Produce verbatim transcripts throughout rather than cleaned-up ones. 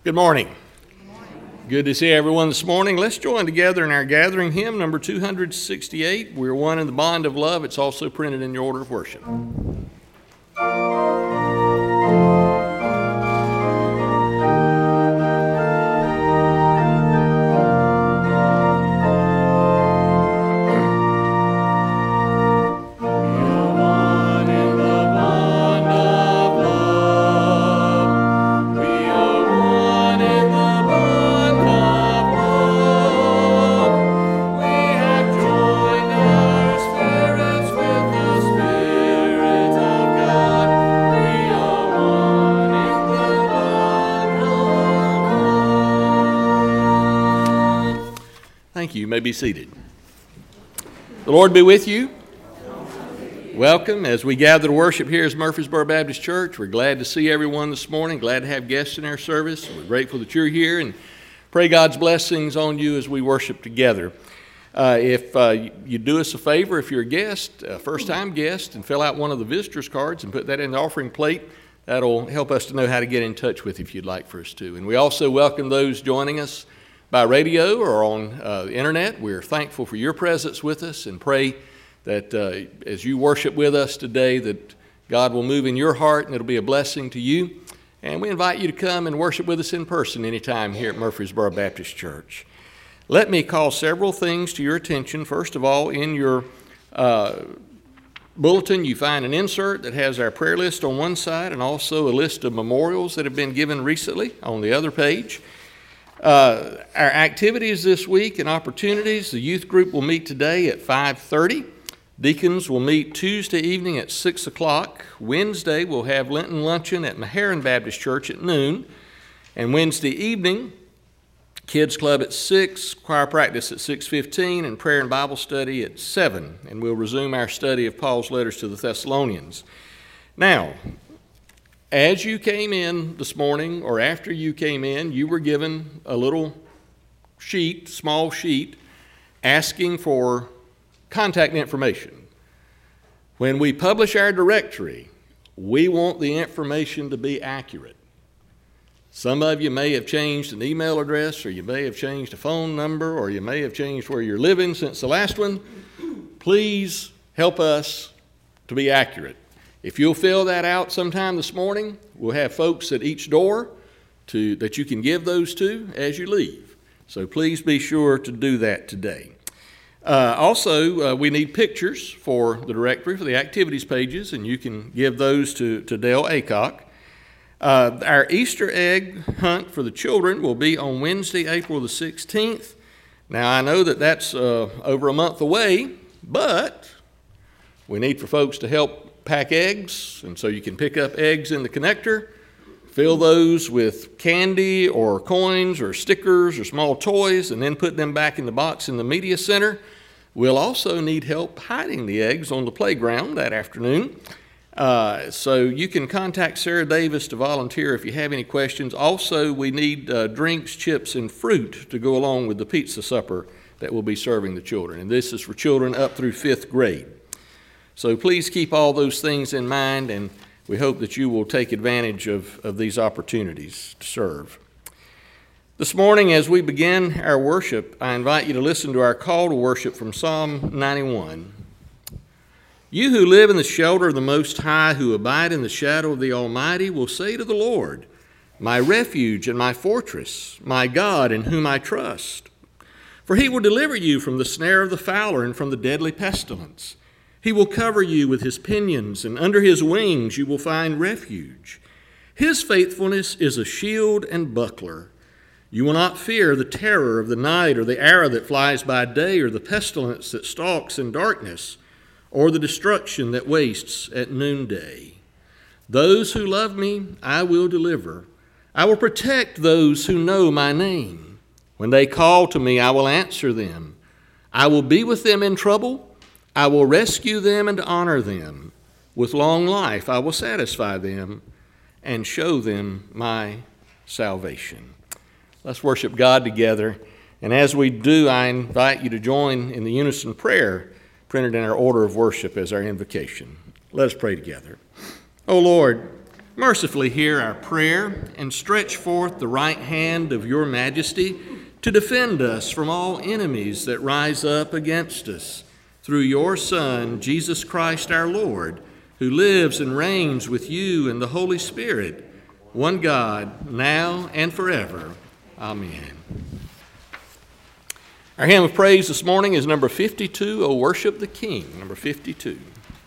Good morning. Good to see everyone this morning. Let's join together in our gathering hymn, number two hundred sixty-eight. We're one in the bond of love. It's also printed in your order of worship. Thank you. You may be seated. The Lord be with you. Welcome as we gather to worship here as Murfreesboro Baptist Church. We're glad to see everyone this morning. Glad to have guests in our service. We're grateful that you're here and pray God's blessings on you as we worship together. Uh, if uh, you do us a favor, if you're a guest, a first-time guest, and fill out one of the visitors cards and put that in the offering plate, that'll help us to know how to get in touch with you if you'd like for us to. And we also welcome those joining us by radio or on uh, the internet. We're thankful for your presence with us and pray that uh, as you worship with us today that God will move in your heart and it'll be a blessing to you. And we invite you to come and worship with us in person anytime here at Murfreesboro Baptist Church. Let me call several things to your attention. First of all, in your uh, bulletin you find an insert that has our prayer list on one side and also a list of memorials that have been given recently on the other page. Uh, our activities this week and opportunities, the youth group will meet today at five thirty. Deacons will meet Tuesday evening at six o'clock. Wednesday we'll have Lenten Luncheon at Meharron Baptist Church at noon. And Wednesday evening, Kids Club at six, choir practice at six fifteen, and prayer and Bible study at seven. And we'll resume our study of Paul's letters to the Thessalonians. Now, as you came in this morning, or after you came in, you were given a little sheet, small sheet, asking for contact information. When we publish our directory, we want the information to be accurate. Some of you may have changed an email address, or you may have changed a phone number, or you may have changed where you're living since the last one. Please help us to be accurate. If you'll fill that out sometime this morning, we'll have folks at each door to, that you can give those to as you leave. So please be sure to do that today. Uh, also, uh, we need pictures for the directory, for the activities pages, and you can give those to, to Dale Acock. Uh, our Easter egg hunt for the children will be on Wednesday, April the sixteenth. Now, I know that that's uh, over a month away, but we need for folks to help pack eggs, and so you can pick up eggs in the connector, fill those with candy or coins or stickers or small toys, and then put them back in the box in the media center. We'll also need help hiding the eggs on the playground that afternoon. Uh, so you can contact Sarah Davis to volunteer if you have any questions. Also, we need uh, drinks, chips, and fruit to go along with the pizza supper that we'll be serving the children. And this is for children up through fifth grade. So please keep all those things in mind, and we hope that you will take advantage of, of these opportunities to serve. This morning, as we begin our worship, I invite you to listen to our call to worship from Psalm ninety-one. You who live in the shelter of the Most High, who abide in the shadow of the Almighty, will say to the Lord, my refuge and my fortress, my God in whom I trust. For he will deliver you from the snare of the fowler and from the deadly pestilence. He will cover you with his pinions, and under his wings you will find refuge. His faithfulness is a shield and buckler. You will not fear the terror of the night, or the arrow that flies by day, or the pestilence that stalks in darkness, or the destruction that wastes at noonday. Those who love me I will deliver. I will protect those who know my name. When they call to me, I will answer them. I will be with them in trouble. I will rescue them and honor them. With long life I will satisfy them and show them my salvation. Let's worship God together. And as we do, I invite you to join in the unison prayer printed in our order of worship as our invocation. Let us pray together. O Lord, Mercifully hear our prayer and stretch forth the right hand of your majesty to defend us from all enemies that rise up against us. Through your Son, Jesus Christ our Lord, who lives and reigns with you in the Holy Spirit, one God, now and forever. Amen. Our hymn of praise this morning is number fifty-two, O Worship the King, number fifty-two.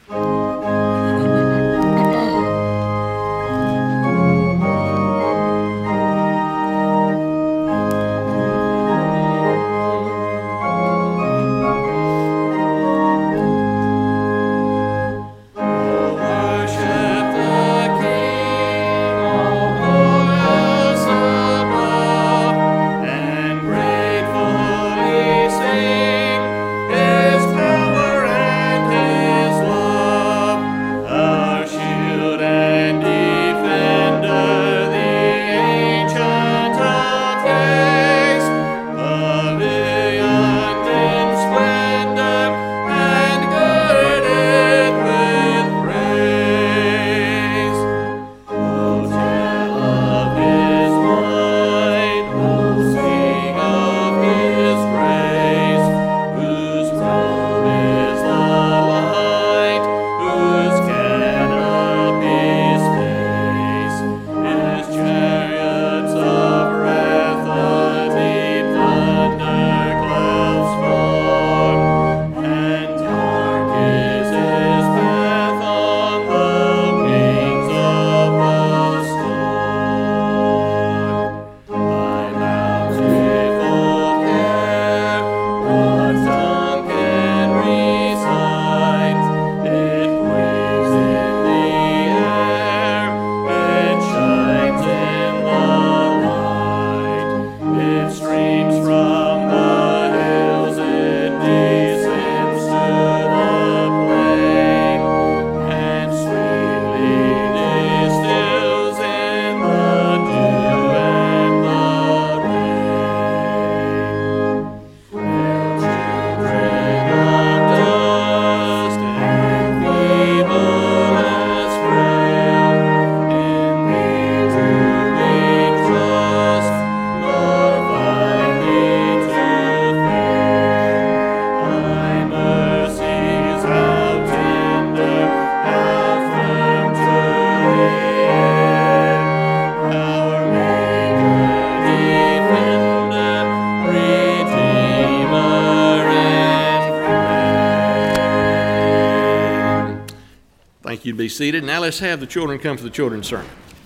You'd be seated. Now let's have the children come for the children's sermon.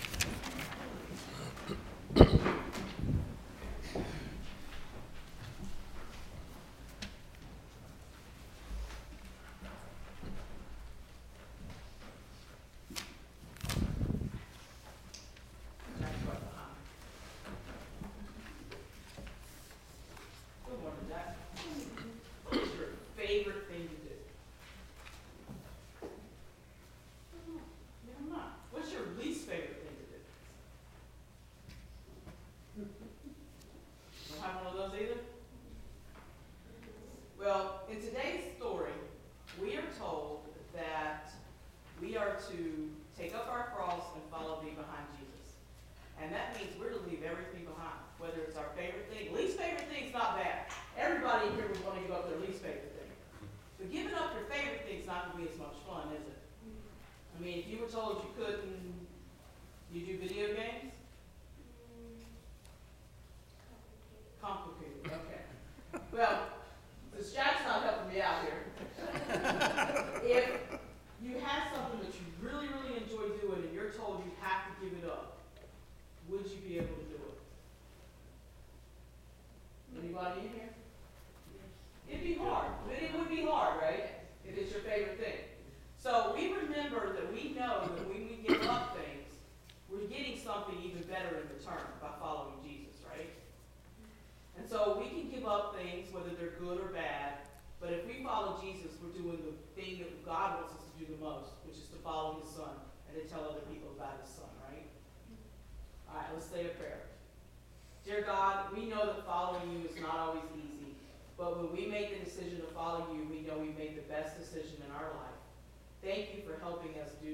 Dear God, we know that following you is not always easy, but when we make the decision to follow you, we know we made the best decision in our life. Thank you for helping us do that.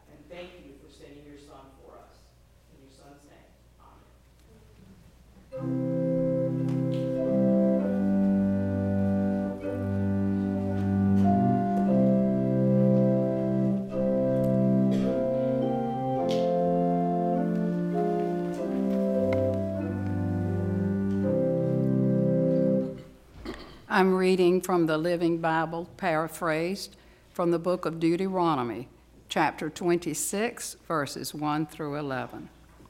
And thank you for sending your Son for us. In your Son's name, amen. I'm reading from the Living Bible, paraphrased from the book of Deuteronomy, chapter twenty-six, verses one through eleven.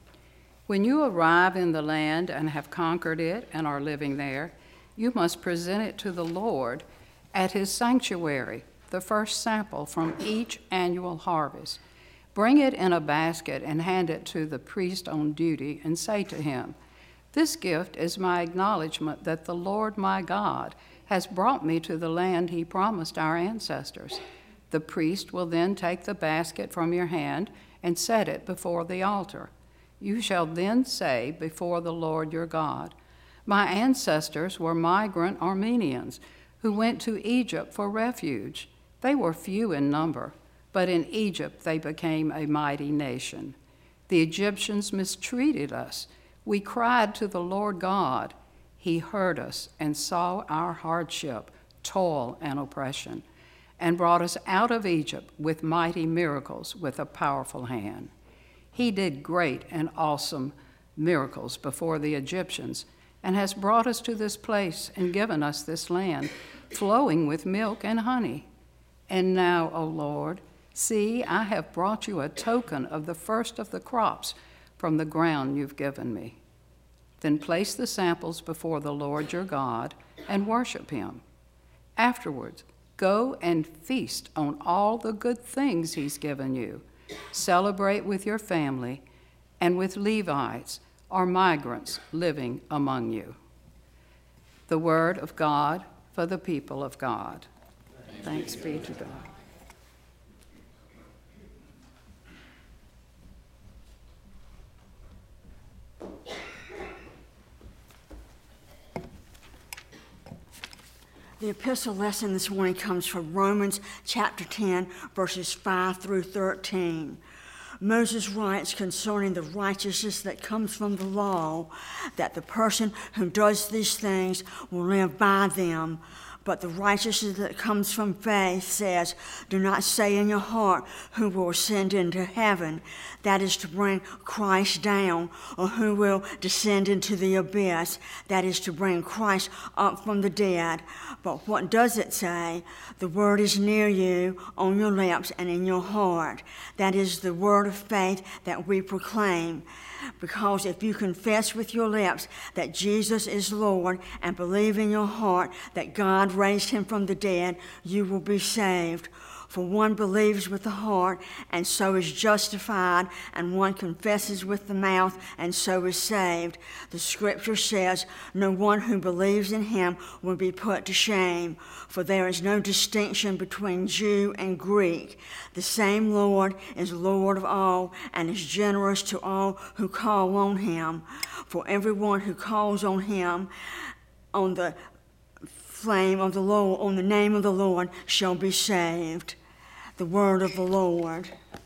When you arrive in the land and have conquered it and are living there, you must present it to the Lord at his sanctuary, the first sample from each annual harvest. Bring it in a basket and hand it to the priest on duty and say to him, "This gift is my acknowledgement that the Lord my God has brought me to the land he promised our ancestors." The priest will then take the basket from your hand and set it before the altar. You shall then say before the Lord your God, "My ancestors were migrant Armenians who went to Egypt for refuge. They were few in number, but in Egypt they became a mighty nation. The Egyptians mistreated us. We cried to the Lord God. He heard us and saw our hardship, toil, and oppression, and brought us out of Egypt with mighty miracles with a powerful hand. He did great and awesome miracles before the Egyptians and has brought us to this place and given us this land, flowing with milk and honey. And now, O Lord, see, I have brought you a token of the first of the crops from the ground you've given me." Then place the samples before the Lord your God and worship him. Afterwards, go and feast on all the good things he's given you. Celebrate with your family and with Levites or migrants living among you. The word of God for the people of God. Thanks be to God. The epistle lesson this morning comes from Romans chapter ten, verses five through thirteen. Moses writes concerning the righteousness that comes from the law, that the person who does these things will live by them. But the righteousness that comes from faith says, "Do not say in your heart, who will ascend into heaven," that is to bring Christ down, or who will descend into the abyss, that is to bring Christ up from the dead. But what does it say? The word is near you, on your lips and in your heart. That is the word of faith that we proclaim. Because if you confess with your lips that Jesus is Lord and believe in your heart that God raised him from the dead, you will be saved. For one believes with the heart and so is justified, and one confesses with the mouth and so is saved. The scripture says, "No one who believes in him will be put to shame." For there is no distinction between Jew and Greek. The same Lord is Lord of all and is generous to all who call on him. For everyone who calls on him, on the flame of the Lord, on the name of the Lord, shall be saved. The word of the Lord.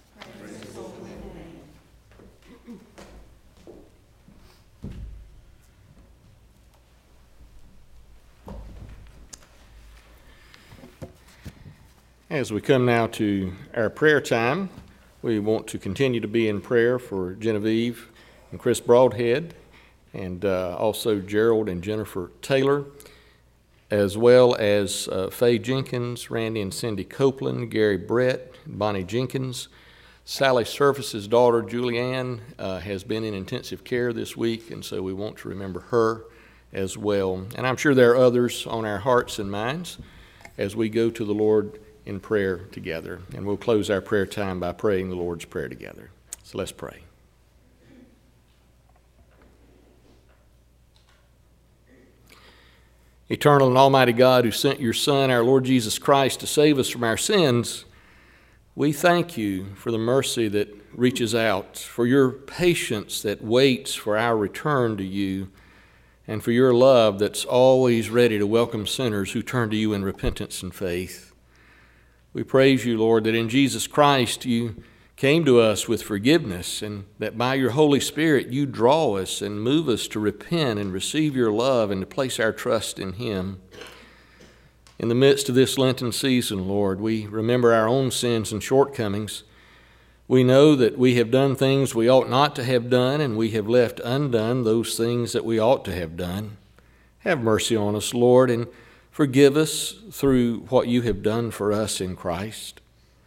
As we come now to our prayer time, we want to continue to be in prayer for Genevieve and Chris Broadhead, and uh, also Gerald and Jennifer Taylor, as well as uh, Faye Jenkins, Randy and Cindy Copeland, Gary Brett, Bonnie Jenkins. Sally Surface's daughter, Julianne, uh, has been in intensive care this week, and so we want to remember her as well. And I'm sure there are others on our hearts and minds as we go to the Lord in prayer together. And we'll close our prayer time by praying the Lord's Prayer together. So let's pray. Eternal and almighty God, who sent your Son, our Lord Jesus Christ, to save us from our sins, we thank you for the mercy that reaches out, for your patience that waits for our return to you, and for your love that's always ready to welcome sinners who turn to you in repentance and faith. We praise you, Lord, that in Jesus Christ you came to us with forgiveness, and that by your Holy Spirit you draw us and move us to repent and receive your love and to place our trust in Him. In the midst of this Lenten season, Lord, we remember our own sins and shortcomings. We know that we have done things we ought not to have done, and we have left undone those things that we ought to have done. Have mercy on us, Lord, and forgive us through what you have done for us in Christ.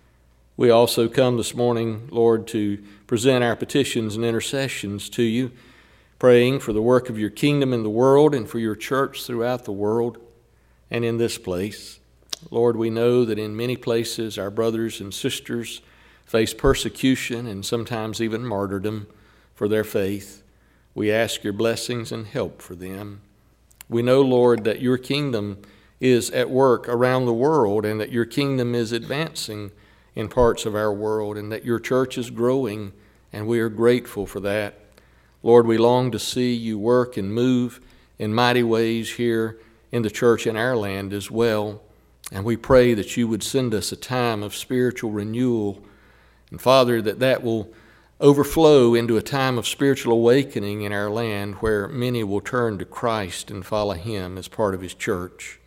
We also come this morning, Lord, to present our petitions and intercessions to you, praying for the work of your kingdom in the world and for your church throughout the world and in this place. Lord, we know that in many places our brothers and sisters face persecution and sometimes even martyrdom for their faith. We ask your blessings and help for them. We know, Lord, that your kingdom is at work around the world and that your kingdom is advancing in parts of our world and that your church is growing, and we are grateful for that. Lord, we long to see you work and move in mighty ways here in the church in our land as well, and we pray that you would send us a time of spiritual renewal, and Father, that that will overflow into a time of spiritual awakening in our land where many will turn to Christ and follow him as part of his church.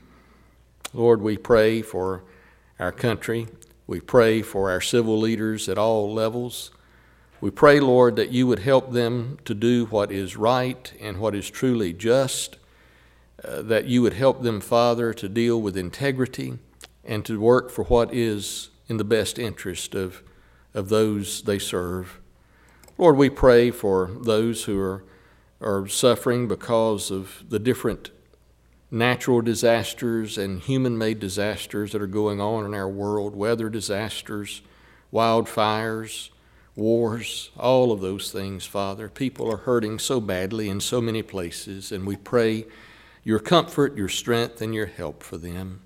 Lord, we pray for our country. We pray for our civil leaders at all levels. We pray, Lord, that you would help them to do what is right and what is truly just, uh, that you would help them, Father, to deal with integrity and to work for what is in the best interest of, of those they serve. Lord, we pray for those who are, are suffering because of the different natural disasters and human-made disasters that are going on in our world, weather disasters, wildfires, wars, all of those things, Father. People are hurting so badly in so many places, and we pray your comfort, your strength, and your help for them.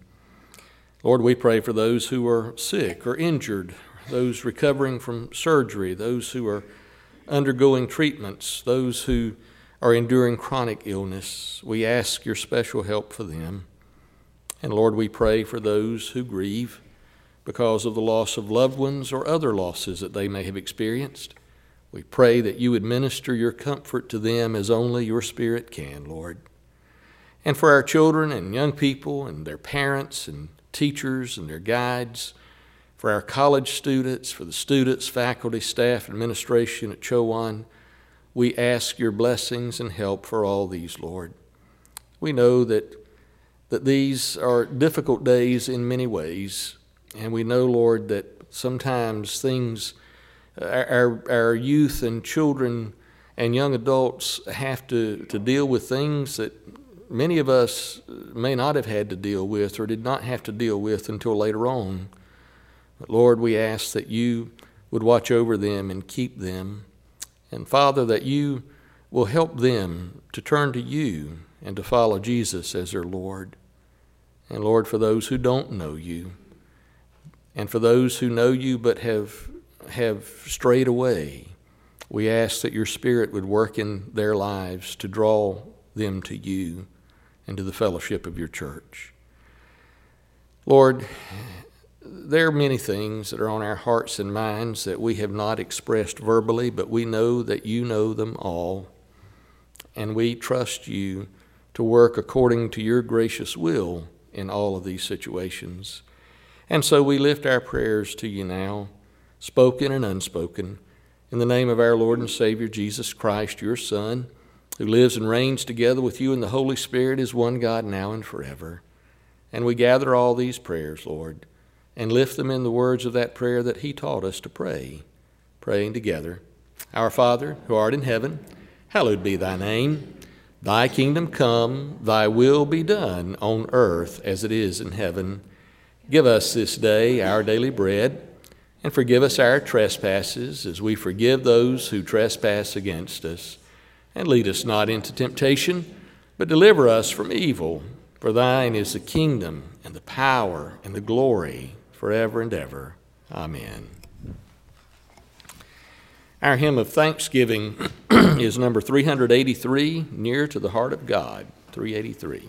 Lord, we pray for those who are sick or injured, those recovering from surgery, those who are undergoing treatments, those who are enduring chronic illness. We ask your special help for them. And Lord, we pray for those who grieve because of the loss of loved ones or other losses that they may have experienced. We pray that you would minister your comfort to them as only your Spirit can, Lord. And for our children and young people and their parents and teachers and their guides, for our college students, for the students, faculty, staff, administration at Chowan, we ask your blessings and help for all these, Lord. We know that, that these are difficult days in many ways, and we know, Lord, that sometimes things, our, our youth and children and young adults have to, to deal with things that many of us may not have had to deal with or did not have to deal with until later on. But Lord, we ask that you would watch over them and keep them. And Father, that you will help them to turn to you and to follow Jesus as their Lord. And Lord, for those who don't know you, and for those who know you but have, have strayed away, we ask that your Spirit would work in their lives to draw them to you and to the fellowship of your church. Lord, there are many things that are on our hearts and minds that we have not expressed verbally, but we know that you know them all, and we trust you to work according to your gracious will in all of these situations. And so we lift our prayers to you now, spoken and unspoken, in the name of our Lord and Savior Jesus Christ, your Son, who lives and reigns together with you in the Holy Spirit, is one God now and forever. And we gather all these prayers, Lord, and lift them in the words of that prayer that he taught us to pray, praying together. Our Father, who art in heaven, hallowed be thy name. Thy kingdom come, thy will be done on earth as it is in heaven. Give us this day our daily bread, and forgive us our trespasses as we forgive those who trespass against us. And lead us not into temptation, but deliver us from evil. For thine is the kingdom and the power and the glory forever and ever. Amen. Our hymn of thanksgiving is number three eighty-three, Near to the Heart of God, three eighty-three.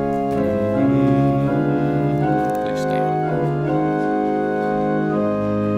Please stand.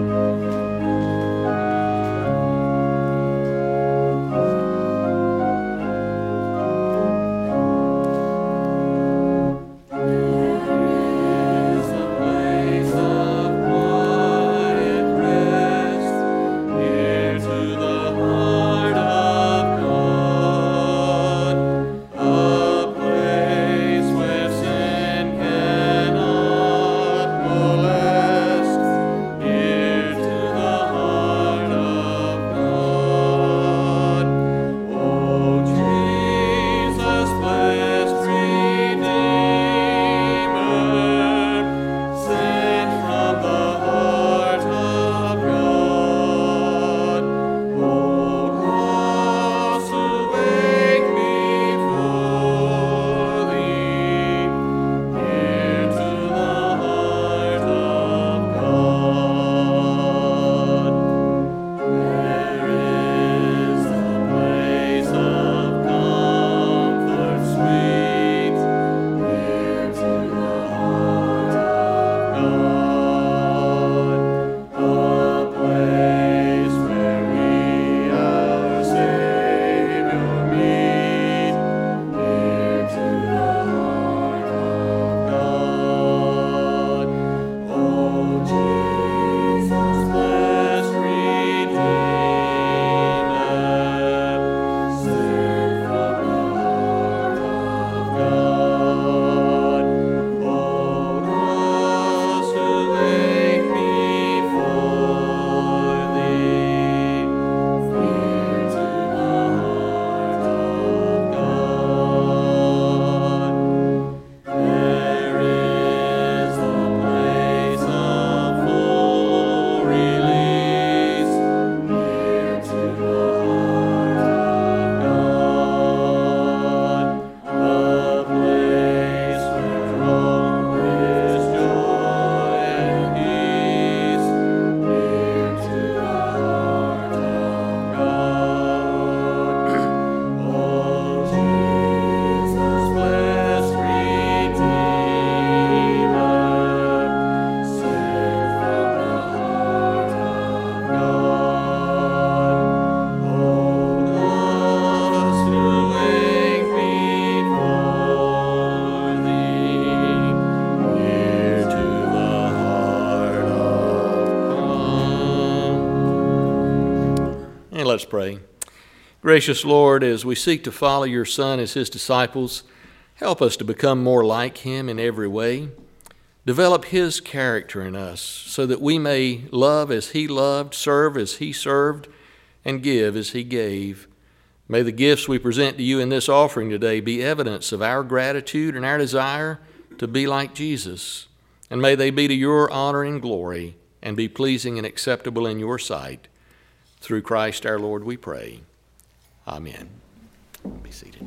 pray. Gracious Lord, as we seek to follow your Son as his disciples, help us to become more like him in every way. Develop his character in us so that we may love as he loved, serve as he served, and give as he gave. May the gifts we present to you in this offering today be evidence of our gratitude and our desire to be like Jesus. And may they be to your honor and glory and be pleasing and acceptable in your sight. Through Christ our Lord we pray. Amen. Be seated.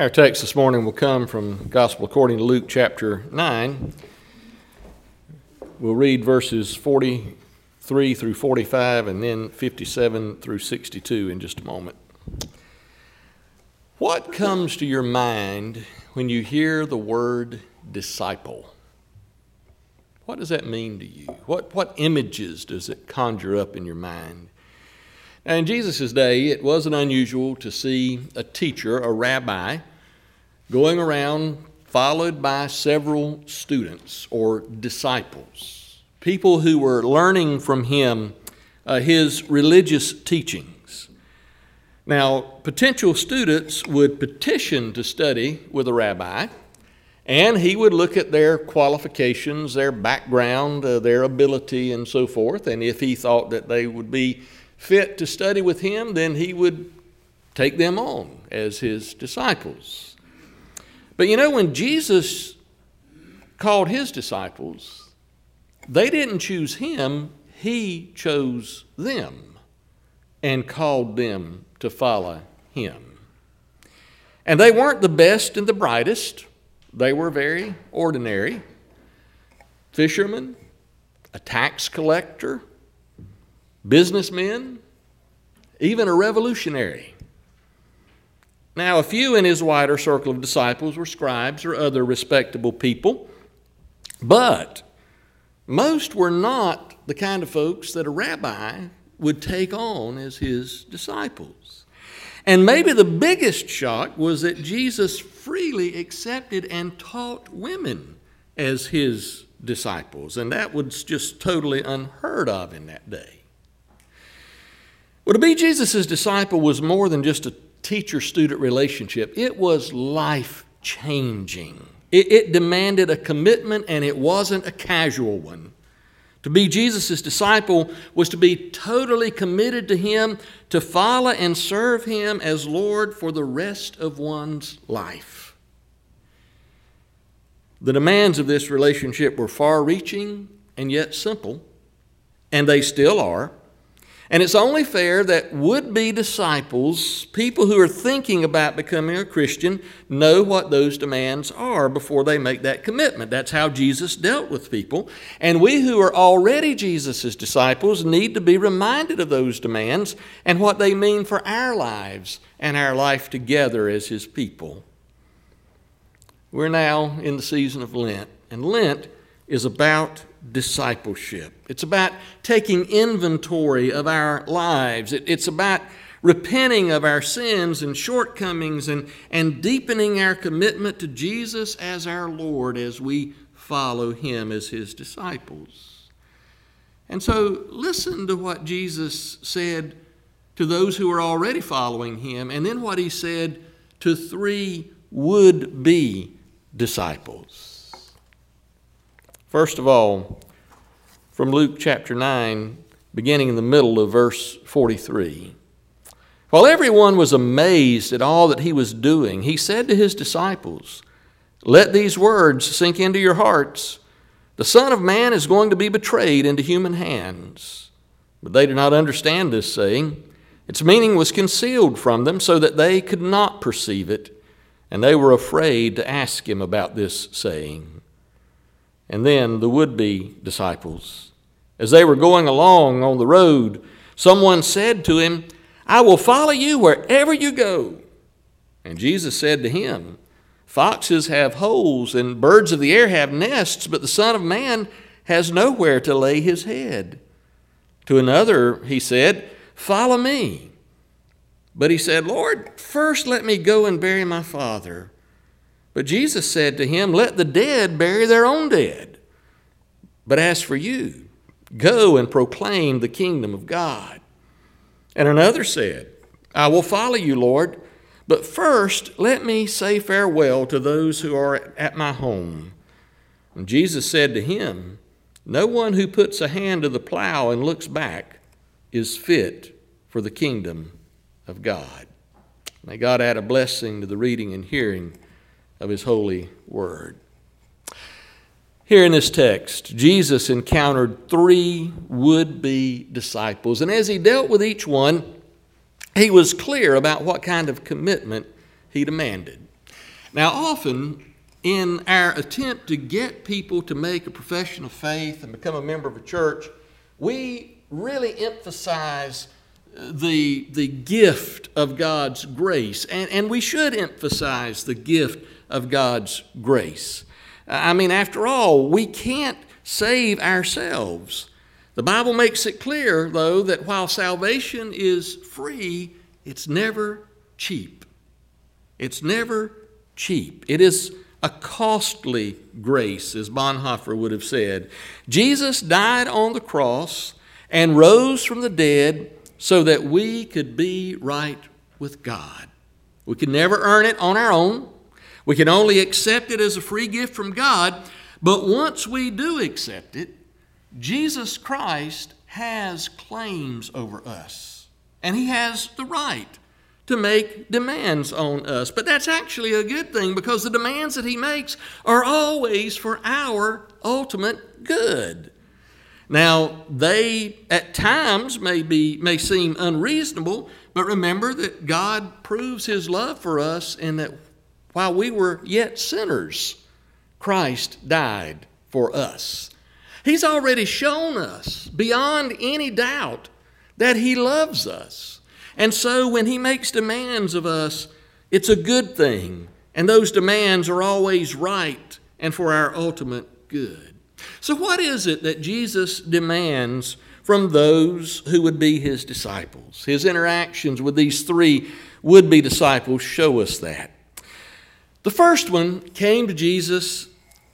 Our text this morning will come from Gospel according to Luke chapter nine. We'll read verses forty-three through forty-five and then fifty-seven through sixty-two in just a moment. What comes to your mind when you hear the word disciple? What does that mean to you? What, what images does it conjure up in your mind? Now, in Jesus' day, it wasn't unusual to see a teacher, a rabbi, going around followed by several students or disciples, people who were learning from him uh, his religious teachings. Now, potential students would petition to study with a rabbi, and he would look at their qualifications, their background, uh, their ability, and so forth, and if he thought that they would be fit to study with him, then he would take them on as his disciples. But you know, when Jesus called his disciples, they didn't choose him, he chose them and called them to follow him. And they weren't the best and the brightest. They were very ordinary. Fishermen, a tax collector, businessmen, even a revolutionary. Now, a few in his wider circle of disciples were scribes or other respectable people, but most were not the kind of folks that a rabbi would take on as his disciples. And maybe the biggest shock was that Jesus freely accepted and taught women as his disciples, and that was just totally unheard of in that day. Well, to be Jesus' disciple was more than just a teacher-student relationship. It was life-changing. It, it demanded a commitment, and it wasn't a casual one. To be Jesus' disciple was to be totally committed to him, to follow and serve him as Lord for the rest of one's life. The demands of this relationship were far-reaching and yet simple, and they still are. And it's only fair that would-be disciples, people who are thinking about becoming a Christian, know what those demands are before they make that commitment. That's how Jesus dealt with people. And we who are already Jesus' disciples need to be reminded of those demands and what they mean for our lives and our life together as his people. We're now in the season of Lent, and Lent is about discipleship. It's about taking inventory of our lives. It, it's about repenting of our sins and shortcomings and, and deepening our commitment to Jesus as our Lord as we follow him as his disciples. And so listen to what Jesus said to those who are already following him, and then what he said to three would-be disciples. First of all, from Luke chapter nine, beginning in the middle of verse forty-three. While everyone was amazed at all that he was doing, he said to his disciples, "Let these words sink into your hearts. The Son of Man is going to be betrayed into human hands." But they did not understand this saying. Its meaning was concealed from them so that they could not perceive it, and they were afraid to ask him about this saying. And then the would-be disciples, as they were going along on the road, someone said to him, "I will follow you wherever you go." And Jesus said to him, "Foxes have holes and birds of the air have nests, but the Son of Man has nowhere to lay his head." To another he said, "Follow me." But he said, "Lord, first let me go and bury my father." But Jesus said to him, "Let the dead bury their own dead. But as for you, go and proclaim the kingdom of God." And another said, "I will follow you, Lord, but first let me say farewell to those who are at my home." And Jesus said to him, "No one who puts a hand to the plow and looks back is fit for the kingdom of God." May God add a blessing to the reading and hearing of his holy word. Here in this text, Jesus encountered three would-be disciples, and as he dealt with each one, he was clear about what kind of commitment he demanded. Now, often in our attempt to get people to make a profession of faith and become a member of a church, we really emphasize the, the gift of God's grace. And, and we should emphasize the gift of God's grace. I mean, after all, we can't save ourselves. The Bible makes it clear, though, that while salvation is free, it's never cheap. It's never cheap. It is a costly grace, as Bonhoeffer would have said. Jesus died on the cross and rose from the dead so that we could be right with God. We can never earn it on our own. We can only accept it as a free gift from God. But once we do accept it, Jesus Christ has claims over us. And he has the right to make demands on us. But that's actually a good thing, because the demands that he makes are always for our ultimate good. Now, they at times may be may seem unreasonable, but remember that God proves his love for us in that while we were yet sinners, Christ died for us. He's already shown us beyond any doubt that he loves us. And so when he makes demands of us, it's a good thing. And those demands are always right and for our ultimate good. So what is it that Jesus demands from those who would be his disciples? His interactions with these three would-be disciples show us that. The first one came to Jesus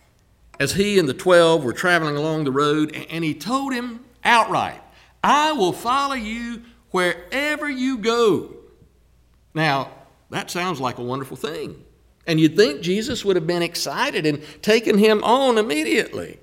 as he and the twelve were traveling along the road, and he told him outright, "I will follow you wherever you go." Now, that sounds like a wonderful thing. And you'd think Jesus would have been excited and taken him on immediately.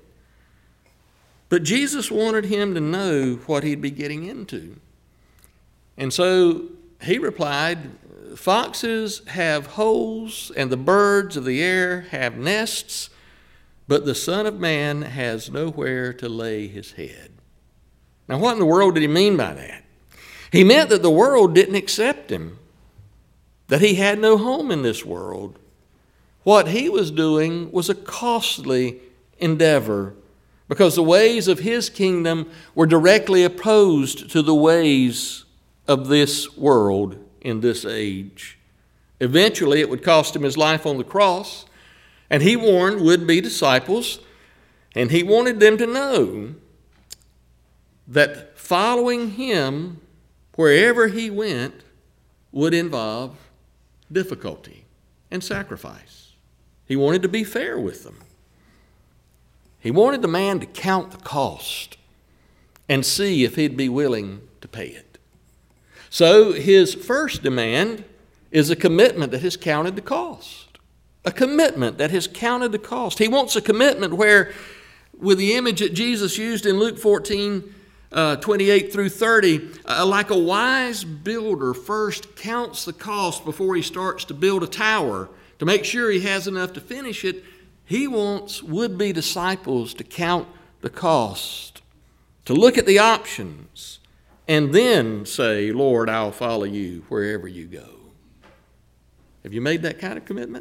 But Jesus wanted him to know what he'd be getting into. And so he replied, "Foxes have holes and the birds of the air have nests, but the Son of Man has nowhere to lay his head." Now, what in the world did he mean by that? He meant that the world didn't accept him, that he had no home in this world. What he was doing was a costly endeavor, because the ways of his kingdom were directly opposed to the ways of this world in this age. Eventually, it would cost him his life on the cross, and he warned would-be disciples, and he wanted them to know that following him wherever he went would involve difficulty and sacrifice. He wanted to be fair with them. He wanted the man to count the cost and see if he'd be willing to pay it. So his first demand is a commitment that has counted the cost. A commitment that has counted the cost. He wants a commitment where, with the image that Jesus used in Luke fourteen, uh, twenty-eight through thirty, uh, like a wise builder first counts the cost before he starts to build a tower to make sure he has enough to finish it. He wants would-be disciples to count the cost, to look at the options, and then say, "Lord, I'll follow you wherever you go." Have you made that kind of commitment?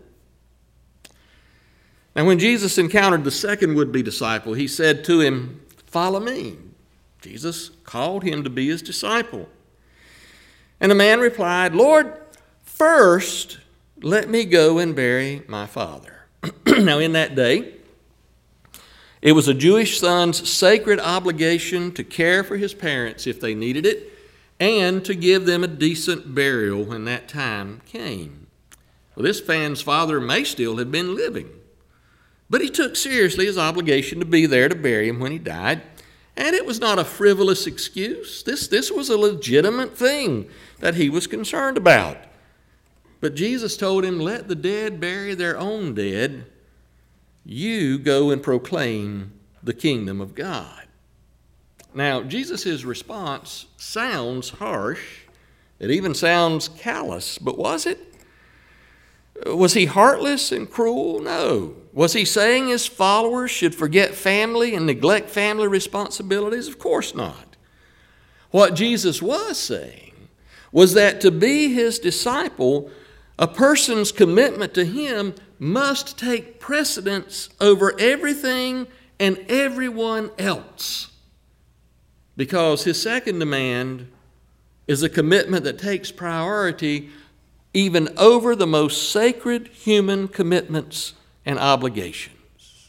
Now, when Jesus encountered the second would-be disciple, he said to him, "Follow me." Jesus called him to be his disciple. And the man replied, "Lord, first let me go and bury my father." Now, in that day, it was a Jewish son's sacred obligation to care for his parents if they needed it, and to give them a decent burial when that time came. Well, this man's father may still have been living, but he took seriously his obligation to be there to bury him when he died. And it was not a frivolous excuse. This, this was a legitimate thing that he was concerned about. But Jesus told him, "Let the dead bury their own dead. You go and proclaim the kingdom of God." Now, Jesus' response sounds harsh. It even sounds callous. But was it? Was he heartless and cruel? No. Was he saying his followers should forget family and neglect family responsibilities? Of course not. What Jesus was saying was that to be his disciple A person's commitment to him must take precedence over everything and everyone else, because his second demand is a commitment that takes priority even over the most sacred human commitments and obligations.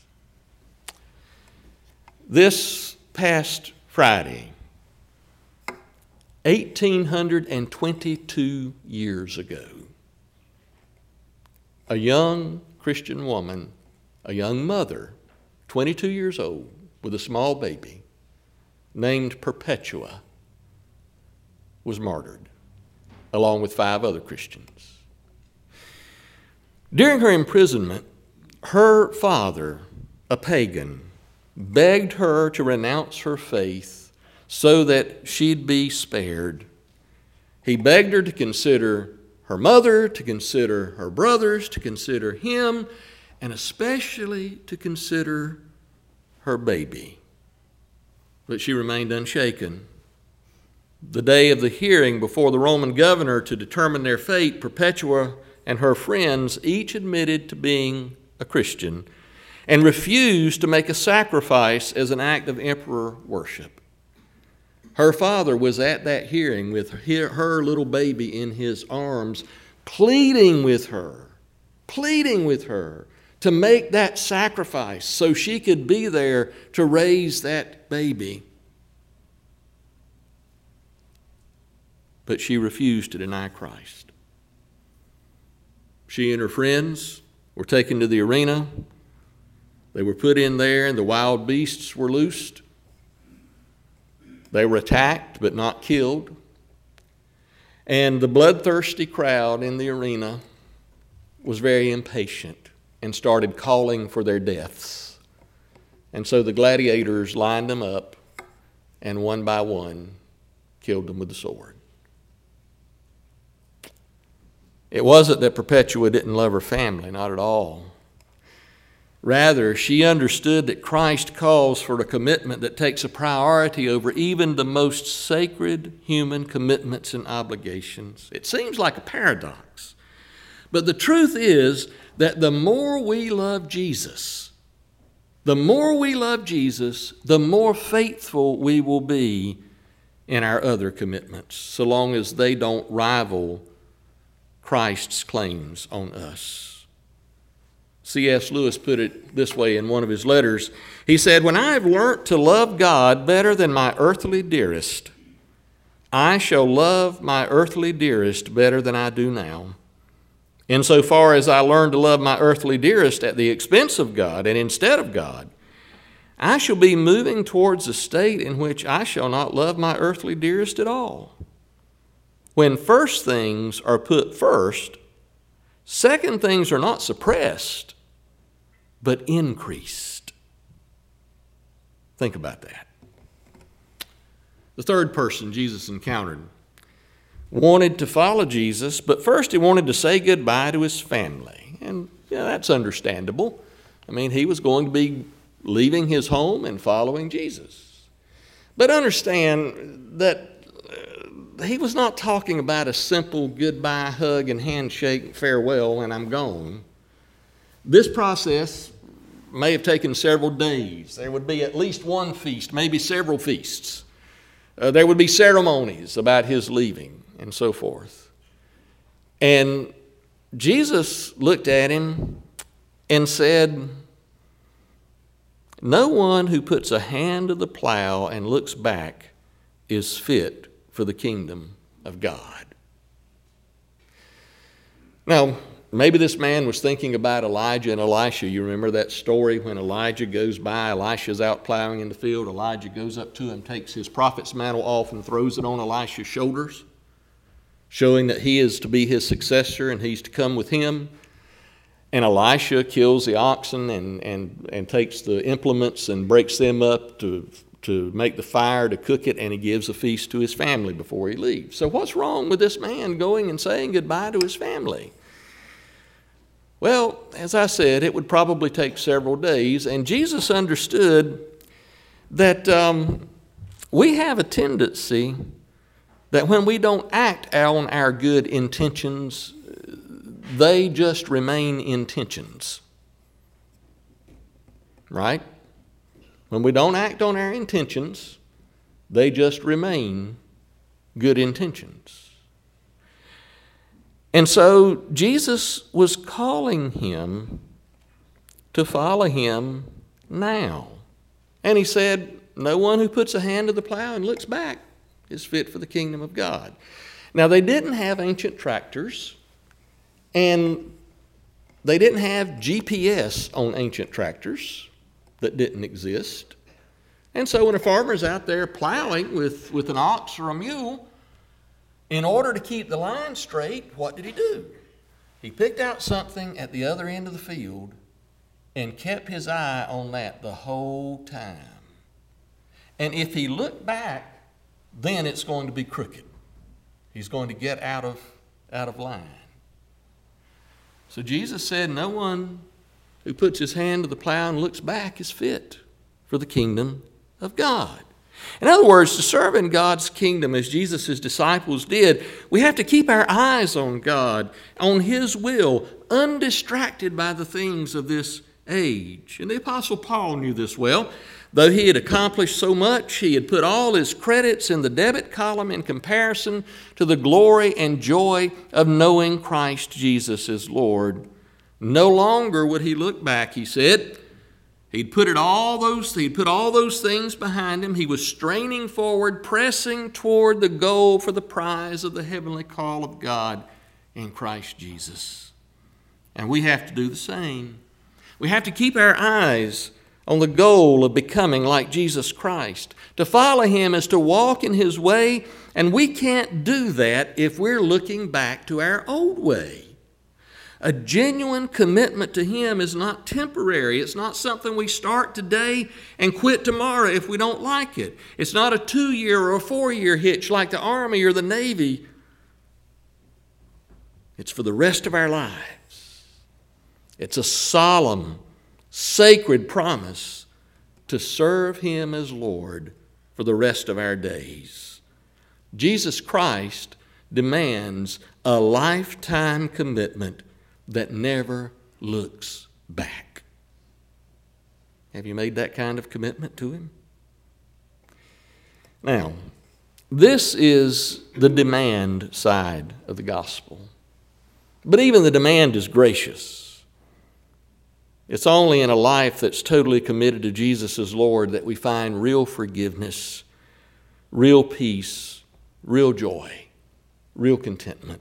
This past Friday, eighteen twenty-two years ago, a young Christian woman, a young mother, twenty-two years old, with a small baby, named Perpetua, was martyred, along with five other Christians. During her imprisonment, her father, a pagan, begged her to renounce her faith so that she'd be spared. He begged her to consider her mother, to consider her brothers, to consider him, and especially to consider her baby. But she remained unshaken. The day of the hearing before the Roman governor to determine their fate, Perpetua and her friends each admitted to being a Christian and refused to make a sacrifice as an act of emperor worship. Her father was at that hearing with her little baby in his arms, pleading with her, pleading with her to make that sacrifice so she could be there to raise that baby. But she refused to deny Christ. She and her friends were taken to the arena. They were put in there, and the wild beasts were loosed. They were attacked but not killed. And the bloodthirsty crowd in the arena was very impatient and started calling for their deaths. And so the gladiators lined them up and one by one killed them with the sword. It wasn't that Perpetua didn't love her family, not at all. Rather, she understood that Christ calls for a commitment that takes a priority over even the most sacred human commitments and obligations. It seems like a paradox. But the truth is that the more we love Jesus, the more we love Jesus, the more faithful we will be in our other commitments, so long as they don't rival Christ's claims on us. C S Lewis put it this way in one of his letters. He said, "When I have learnt to love God better than my earthly dearest, I shall love my earthly dearest better than I do now. Insofar as I learn to love my earthly dearest at the expense of God and instead of God, I shall be moving towards a state in which I shall not love my earthly dearest at all. When first things are put first, second things are not suppressed, but increased." Think about that. The third person Jesus encountered wanted to follow Jesus, but first he wanted to say goodbye to his family. And yeah, that's understandable. I mean, he was going to be leaving his home and following Jesus. But understand that uh, he was not talking about a simple goodbye, hug, and handshake, farewell, and I'm gone. This process may have taken several days. There would be at least one feast, maybe several feasts. Uh, there would be ceremonies about his leaving and so forth. And Jesus looked at him and said, "No one who puts a hand to the plow and looks back is fit for the kingdom of God." Now, maybe this man was thinking about Elijah and Elisha. You remember that story when Elijah goes by, Elisha's out plowing in the field. Elijah goes up to him, takes his prophet's mantle off and throws it on Elisha's shoulders, showing that he is to be his successor and he's to come with him. And Elisha kills the oxen and, and, and takes the implements and breaks them up to, to make the fire to cook it, and he gives a feast to his family before he leaves. So what's wrong with this man going and saying goodbye to his family? Well, as I said, it would probably take several days, and Jesus understood that um, we have a tendency that when we don't act on our good intentions, they just remain intentions. Right? When we don't act on our intentions, they just remain good intentions. And so Jesus was calling him to follow him now. And he said, no one who puts a hand to the plow and looks back is fit for the kingdom of God. Now, they didn't have ancient tractors, and they didn't have G P S on ancient tractors that didn't exist. And so when a farmer's out there plowing with, with an ox or a mule, in order to keep the line straight, what did he do? He picked out something at the other end of the field and kept his eye on that the whole time. And if he looked back, then it's going to be crooked. He's going to get out of, out of line. So Jesus said, no one who puts his hand to the plow and looks back is fit for the kingdom of God. In other words, to serve in God's kingdom as Jesus' disciples did, we have to keep our eyes on God, on his will, undistracted by the things of this age. And the Apostle Paul knew this well. Though he had accomplished so much, he had put all his credits in the debit column in comparison to the glory and joy of knowing Christ Jesus as Lord. No longer would he look back, he said. He'd put it all those he'd put all those things behind him. He was straining forward, pressing toward the goal for the prize of the heavenly call of God in Christ Jesus. And we have to do the same. We have to keep our eyes on the goal of becoming like Jesus Christ. To follow him is to walk in his way, and we can't do that if we're looking back to our old way. A genuine commitment to him is not temporary. It's not something we start today and quit tomorrow if we don't like it. It's not a two-year or a four-year hitch like the Army or the Navy. It's for the rest of our lives. It's a solemn, sacred promise to serve him as Lord for the rest of our days. Jesus Christ demands a lifetime commitment that never looks back. Have you made that kind of commitment to him? Now, this is the demand side of the gospel. But even the demand is gracious. It's only in a life that's totally committed to Jesus as Lord that we find real forgiveness, real peace, real joy, real contentment.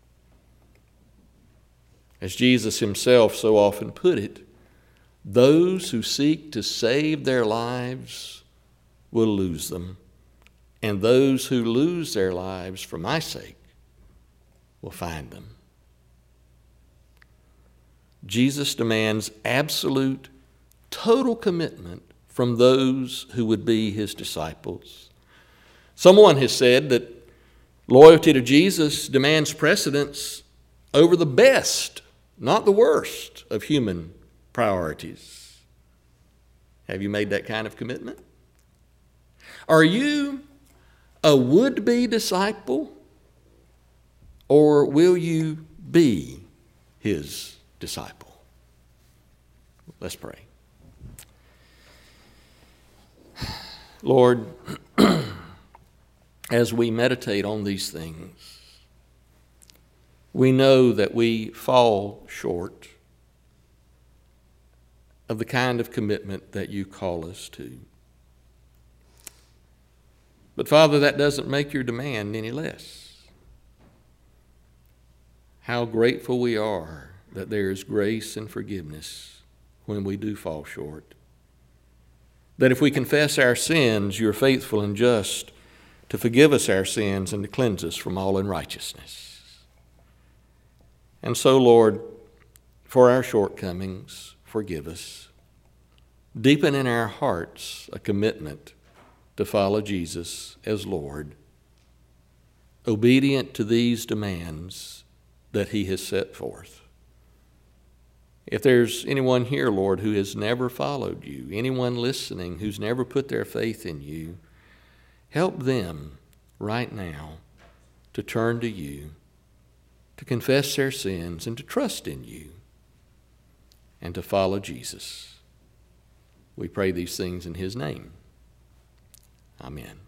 As Jesus himself so often put it, those who seek to save their lives will lose them, and those who lose their lives for my sake will find them. Jesus demands absolute, total commitment from those who would be his disciples. Someone has said that loyalty to Jesus demands precedence over the best, not the worst, of human priorities. Have you made that kind of commitment? Are you a would-be disciple, or will you be his disciple? Let's pray. Lord, as we meditate on these things, we know that we fall short of the kind of commitment that you call us to. But Father, that doesn't make your demand any less. How grateful we are that there is grace and forgiveness when we do fall short. That if we confess our sins, you're faithful and just to forgive us our sins and to cleanse us from all unrighteousness. And so, Lord, for our shortcomings, forgive us. Deepen in our hearts a commitment to follow Jesus as Lord, obedient to these demands that he has set forth. If there's anyone here, Lord, who has never followed you, anyone listening who's never put their faith in you, help them right now to turn to you to confess their sins and to trust in you and to follow Jesus. We pray these things in his name. Amen.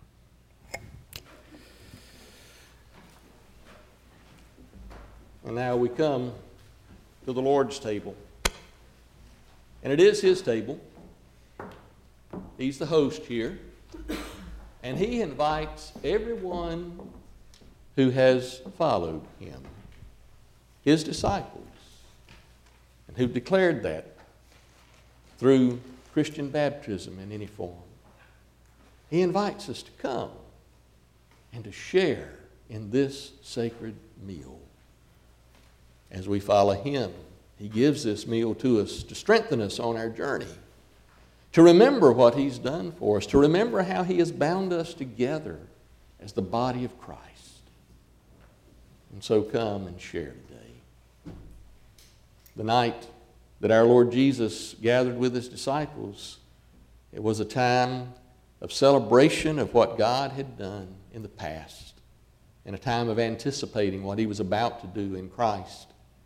And now we come to the Lord's table. And it is his table. He's the host here. And he invites everyone who has followed him, his disciples, and who've declared that through Christian baptism in any form. He invites us to come and to share in this sacred meal. As we follow him, he gives this meal to us to strengthen us on our journey, to remember what he's done for us, to remember how he has bound us together as the body of Christ. And so come and share today. The night that our Lord Jesus gathered with his disciples, it was a time of celebration of what God had done in the past, and a time of anticipating what he was about to do in Christ.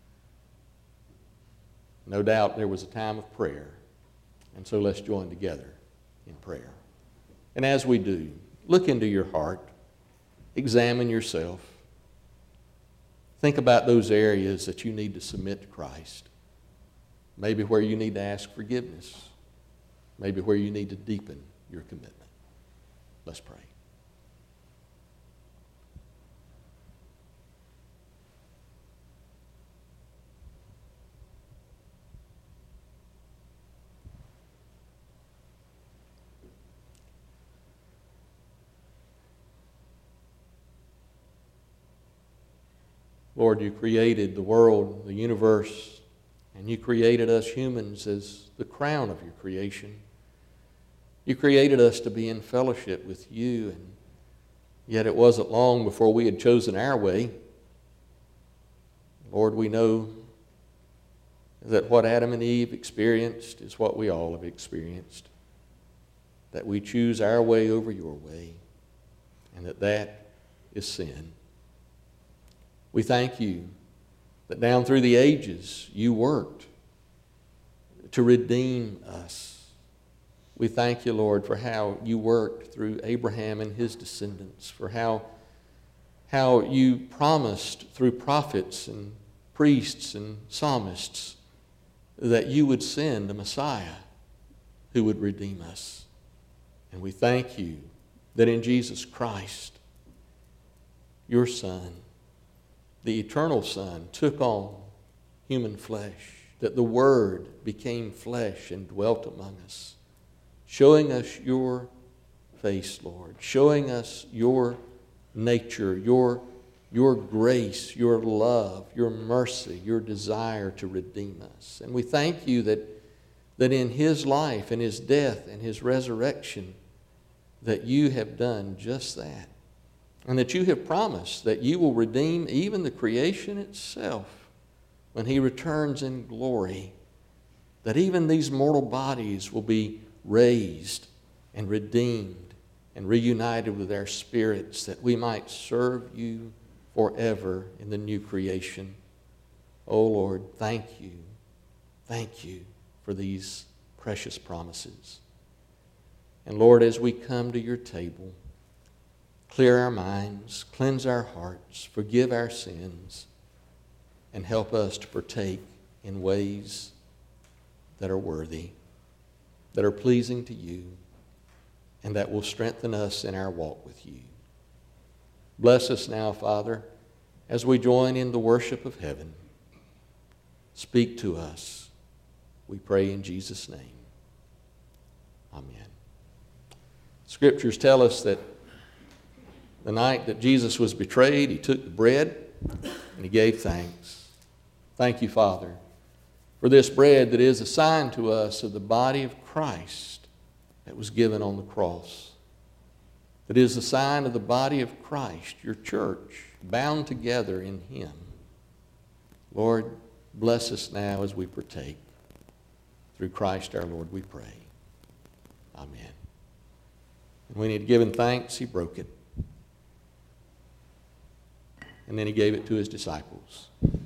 No doubt there was a time of prayer, and so let's join together in prayer. And as we do, look into your heart, examine yourself, think about those areas that you need to submit to Christ, maybe where you need to ask forgiveness, maybe where you need to deepen your commitment. Let's pray. Lord, you created the world, the universe, and you created us humans as the crown of your creation. You created us to be in fellowship with you, and yet it wasn't long before we had chosen our way. Lord, we know that what Adam and Eve experienced is what we all have experienced, that we choose our way over your way, and that that is sin. We thank you that down through the ages you worked to redeem us. We thank you, Lord, for how you worked through Abraham and his descendants, for how, how you promised through prophets and priests and psalmists that you would send a Messiah who would redeem us. And we thank you that in Jesus Christ, your Son, the eternal Son, took on human flesh, that the Word became flesh and dwelt among us, showing us your face, Lord, showing us your nature, your, your grace, your love, your mercy, your desire to redeem us. And we thank you that, that in his life and his death and his resurrection, that you have done just that. And that you have promised that you will redeem even the creation itself when he returns in glory, that even these mortal bodies will be raised and redeemed and reunited with our spirits, that we might serve you forever in the new creation. Oh Lord, thank you. Thank you for these precious promises. And Lord, as we come to your table, clear our minds, cleanse our hearts, forgive our sins, and help us to partake in ways that are worthy, that are pleasing to you, and that will strengthen us in our walk with you. Bless us now, Father, as we join in the worship of heaven. Speak to us, we pray in Jesus' name. Amen. Scriptures tell us that the night that Jesus was betrayed, he took the bread and he gave thanks. Thank you, Father, for this bread that is a sign to us of the body of Christ that was given on the cross. That is the sign of the body of Christ, your church, bound together in him. Lord, bless us now as we partake. Through Christ our Lord we pray. Amen. And when he had given thanks, he broke it. and then he gave it to his disciples.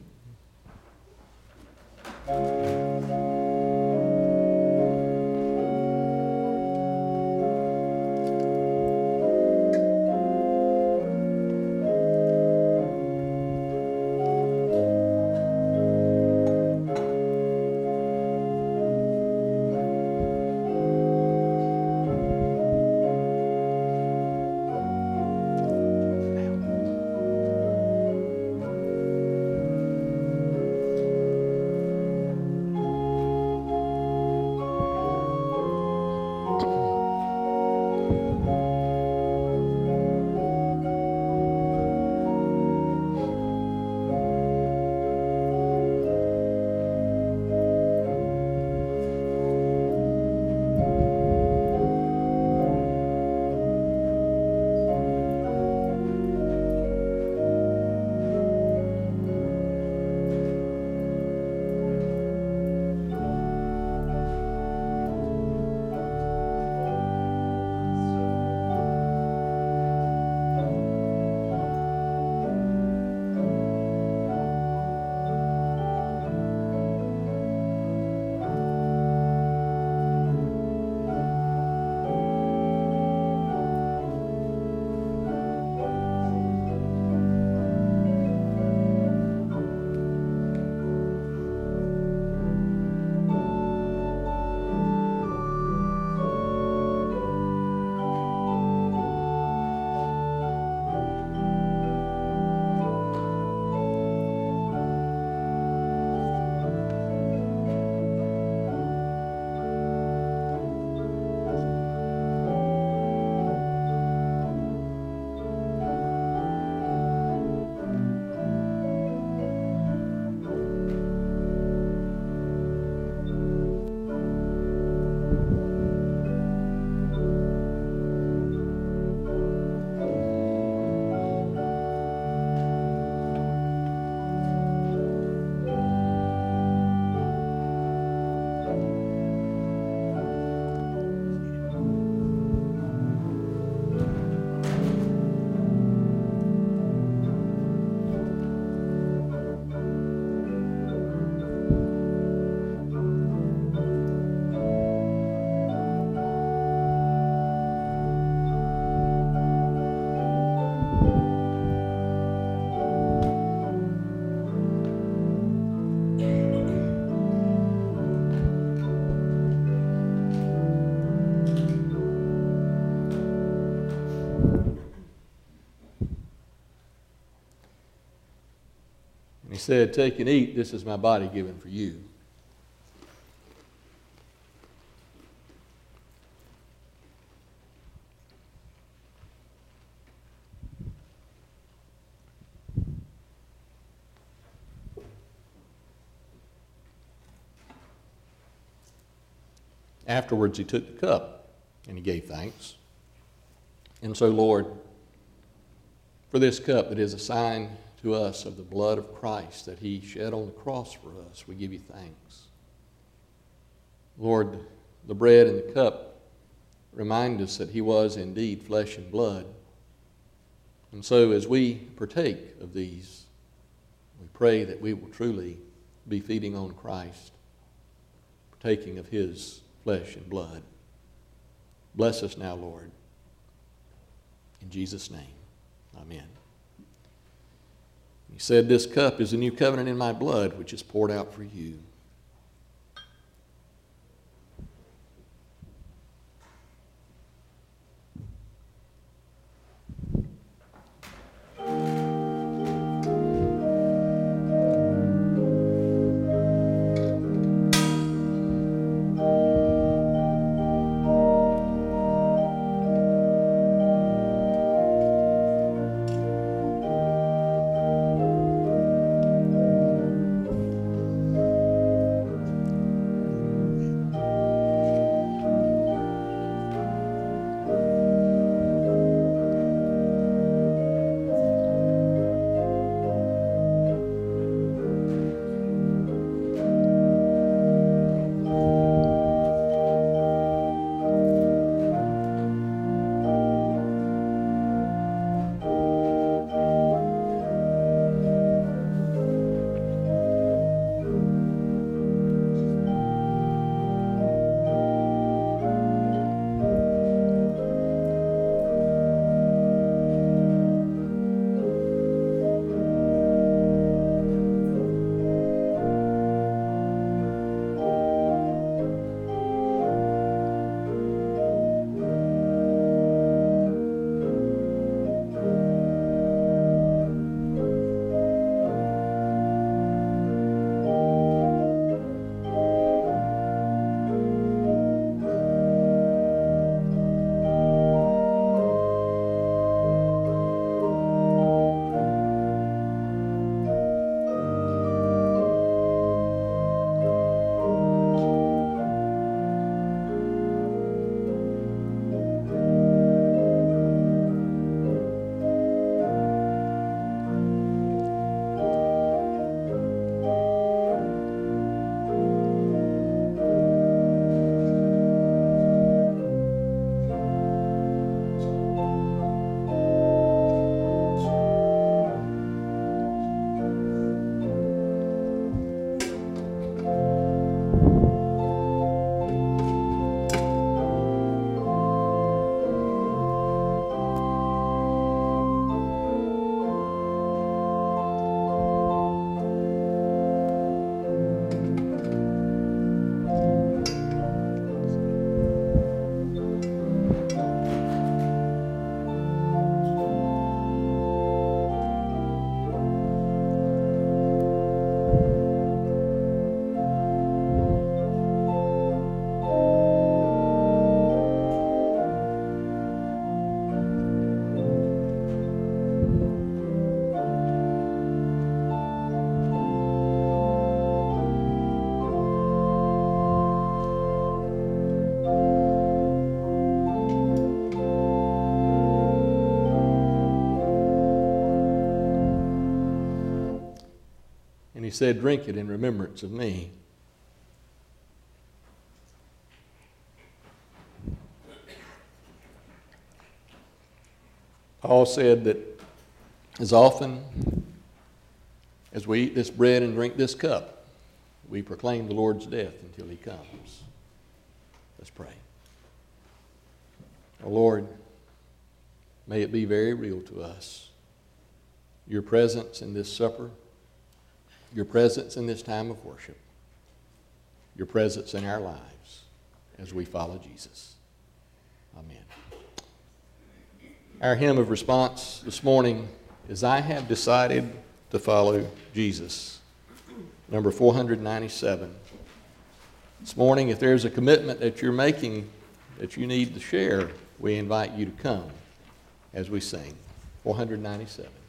He said, "Take and eat, this is my body given for you." Afterwards, he took the cup and he gave thanks. And so, Lord, for this cup that is a sign to us of the blood of Christ that he shed on the cross for us, we give you thanks. Lord, the bread and the cup remind us that he was indeed flesh and blood. And so as we partake of these, we pray that we will truly be feeding on Christ, partaking of his flesh and blood. Bless us now, Lord. In Jesus' name, amen. He said, "This cup is a new covenant in my blood, which is poured out for you." said, drink it in remembrance of me. Paul said that as often as we eat this bread and drink this cup, we proclaim the Lord's death until he comes. Let's pray. Oh Lord, may it be very real to us, your presence in this supper, your presence in this time of worship, your presence in our lives as we follow Jesus. Amen. Our hymn of response this morning is I Have Decided to Follow Jesus, number four ninety-seven. This morning, if there's a commitment that you're making that you need to share, we invite you to come as we sing four ninety-seven.